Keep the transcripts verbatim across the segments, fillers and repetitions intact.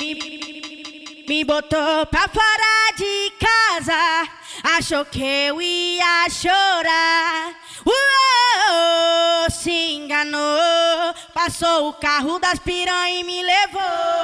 Me botou pra fora de casa, achou que eu ia chorar. Uou, se enganou, passou o carro das piranha e me levou.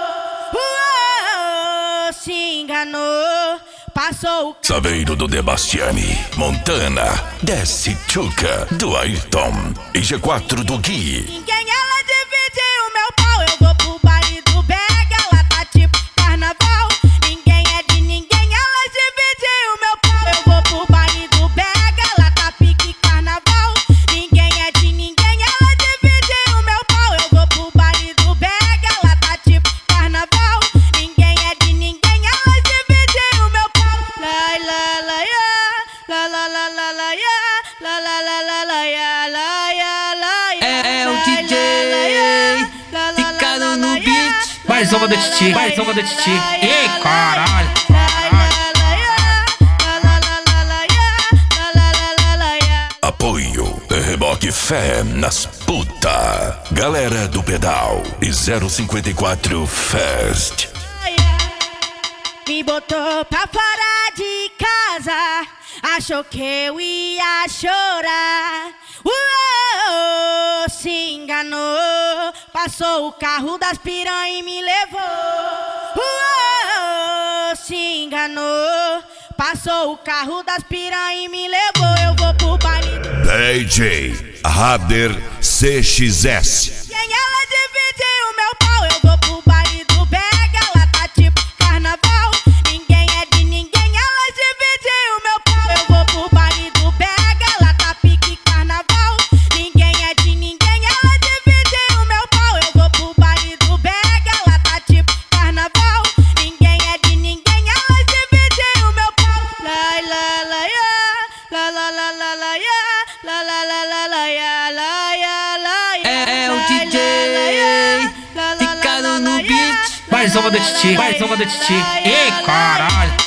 Uou, se enganou, passou o carro... Saveiro do Debastiani, Montana, Desce Chuca, do Ayrton e G quatro do Gui. Ninguém ela divide o meu pau, eu vou pro baile do Bega, ela tá tipo carnaval. Ninguém é de ninguém, ela divide o meu pau, eu vou pro baile do Bega, ela tá pique carnaval. Ninguém é de ninguém, ela divide o meu pau, eu vou pro baile do Bega, ela tá tipo carnaval. Ninguém é de ninguém, ela divide o meu pau. La la la ya, la la la la la ya, la la la la la ya, la ya la ya. É, é o D J ficando no beat. Mais uma da Titi, mais uma da Titi. Ei, caralho. Apoio Reboque Fé nas puta. Galera do Pedal e zero cinquenta e quatro Fest. Me botou pra fora de casa, achou que eu ia chorar. Uou, se enganou, passou o carro das piranha e me levou. Uou, se enganou, passou o carro das piranha e me levou. Eu vou pro baile do... D J Rader C X S. Quem ela divide o meu pau, eu vou pro baile do Bega, ela tá tipo carnaval. Ninguém é de ninguém, ela divide o meu pau, eu vou pro baile do Bega, ela tá pique carnaval. Ninguém é de ninguém, ela divide o meu pau, eu vou pro baile do Bega, ela tá tipo carnaval. Ninguém é de ninguém, ela divide o meu pau. La la la ya, la la la la la ya, la la la la la ya, la ya la ya. É, é o D J ficando no beat. Mais uma da Titi, mais uma da Titi. Ei, caralho.